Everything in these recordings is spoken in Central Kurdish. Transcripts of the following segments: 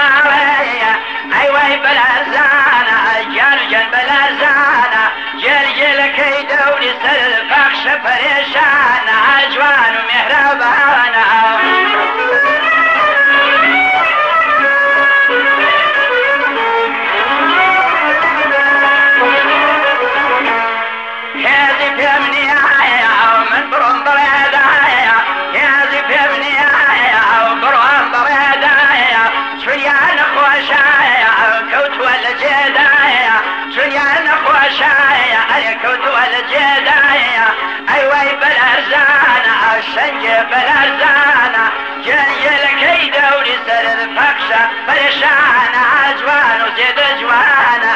ماڵەیە ئەیوای بەلارزانە گیانجان بەلارزانە جێلگێلەکەی دەوری سەر پەخشە پەرێشانە جوان و مێهرەبانە هێزی پێم نیایە من بڕۆم بەڕێدایە هێزی پێم نیایە بڕۆم بەڕێدایە چونیان نەخۆشایە کەوتووە لە جێدایە چونیان نەخۆشایە ئەرێ کەوتووە لە جێدایە ئەیوای بەلارزانە شەنگێ بەلارزانە گێلگێلەکەی دەوری سەر پەخشە پەرێشانە جوان و زێدە جوانە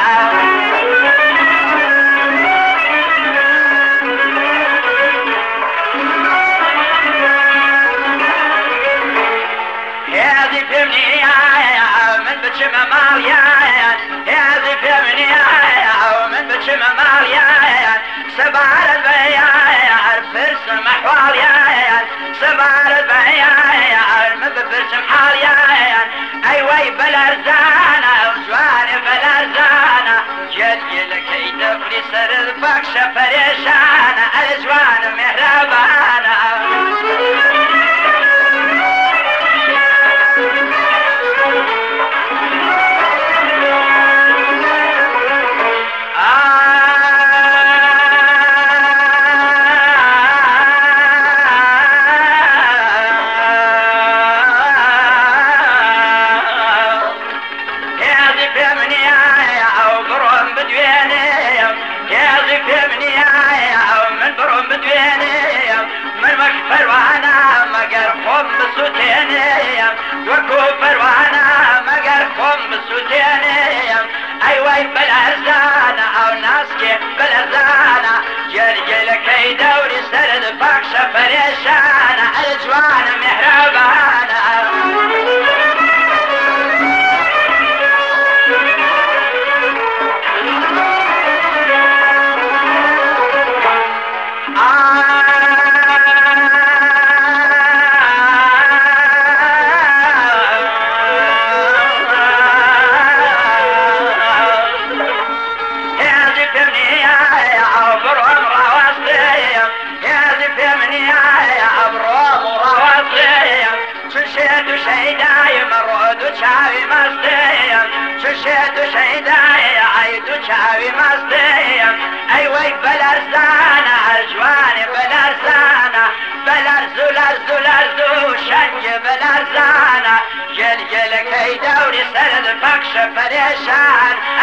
هێزی پێم نیایە من بچمە ماڵیایە هێزی پێم نیایە من بچمە ماڵیایە سەبارەت بەیایە هەر پرسم ئەحواڵیایە سەبارەت بەیایە من بپرسم حاڵیایە ئەیوەی بەلارزانە جوانێ بەلارزانە جێلگێلەکەی دەفری سەرت پەخشە پەرێشانە ئەرێ جوانە مێهرەبانە وەکو پەروانە مەگەر خۆم بسووتێنێم ئەیوای بەلارزانە ئەو ناسکێ بەلارزانە گێلگێلەکەی دەوری سەرت پەخشە پەرێشانە ئەرێ جوانە مێهرەبانە چاوی مەستەیەم چشێت و شەیدایە عەید و چاوی مەستەیەم ئەیوەی بەلارزانە جوانێ بەلارزانە بەلارز و لەرز و لەرز و شەنگێ بەلارزانە گێلگێلەکەی دەوری سەرت پەخشە پەرێشان